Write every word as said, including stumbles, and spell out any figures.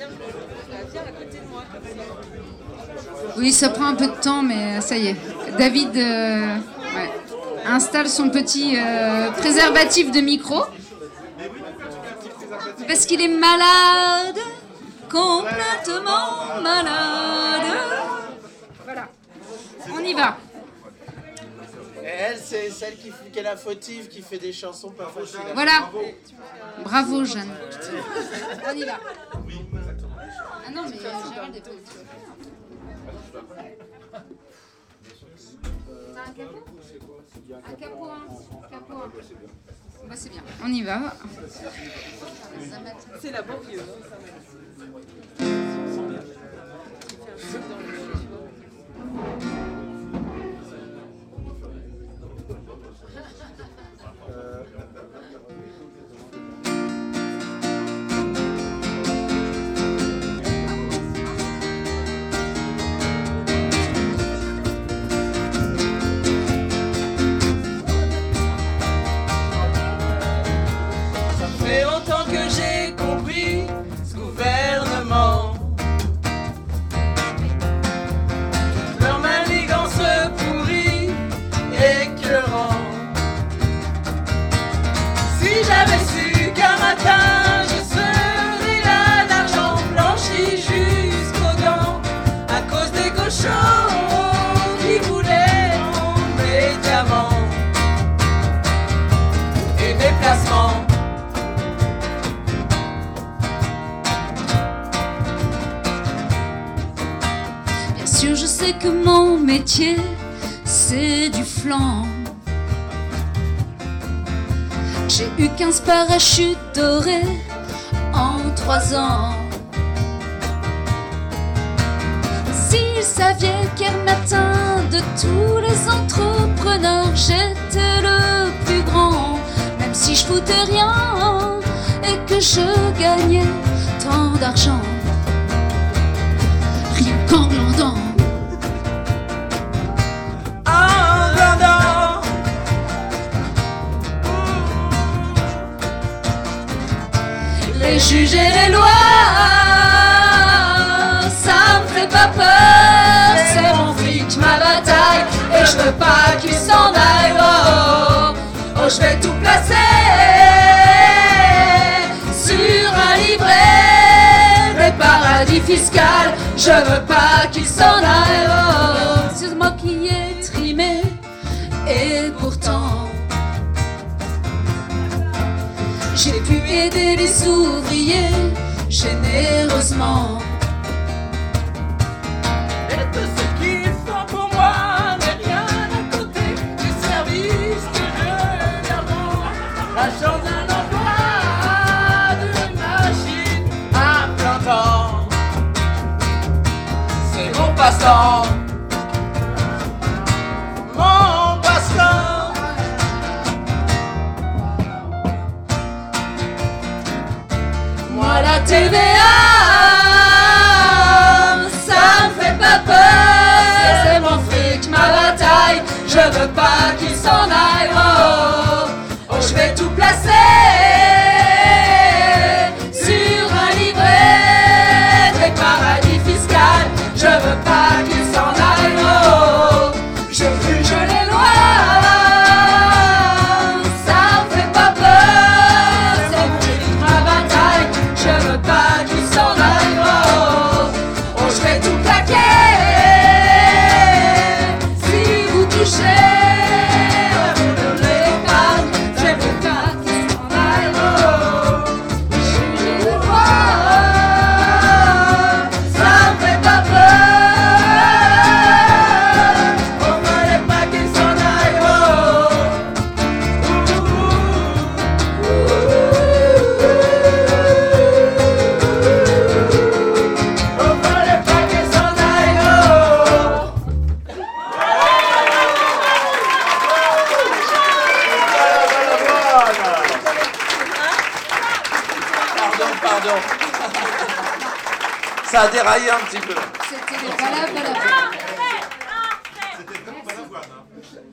Oui, ça prend un peu de temps, mais ça y est. David euh, ouais, installe son petit euh, préservatif de micro. Parce qu'il est malade, complètement malade. Voilà, on y va. Et elle, c'est celle qui, qui est la fautive, qui fait des chansons pas faciles. Voilà. Bravo, Jeanne. On y va. Ah non, mais Gérald est pas au-dessus. T'as un capot ? Un capot, un capot, un. Bah, c'est bien. On y va. C'est la banlieue. Que mon métier, c'est du flanc. J'ai eu quinze parachutes dorés en trois ans. S'ils savaient qu'hier matin, de tous les entrepreneurs, j'étais le plus grand. Même si je foutais rien et que je gagnais tant d'argent. Rien qu'en glandant. Les juges et les lois, ça me fait pas peur. C'est mon fric, ma bataille, et je veux pas qu'il s'en aille. Oh, oh, oh, je vais tout placer sur un livret des paradis fiscaux. Je veux pas qu'il s'en aille. Oh, c'est moi qui ai trimé, et pourtant j'ai pu aider les ouvriers généreusement. Et tout ce qu'ils font pour moi n'est rien à côté du service que je leur rends. La chance d'un emploi, d'une machine à plein temps, c'est mon passe-temps. Mon passe-temps. Moi la T V A, ça me fait pas peur. C'est mon fric, ma bataille, je veux pas qu'il s'en aille. Oh, oh, je vais tout placer sur un livret des paradis fiscaux. Je veux pas qu'il s'en aille. Oh, je juge les lois, ça me fait pas peur. C'est mon fric, ma bataille, je veux pas qu'il s'en aille. Oh, oh, je vais tout plaquer. Si vous touchez de l'épargne, je veux pas qu'il s'en aille. Oh, je le vois, ça me fait pas peur. On fallait pas qu'il s'en aille. Oh, on fallait pas qu'il s'en aille. Oh. Pardon, pardon. Ça a déraillé un petit peu. C'était les balades à la fin.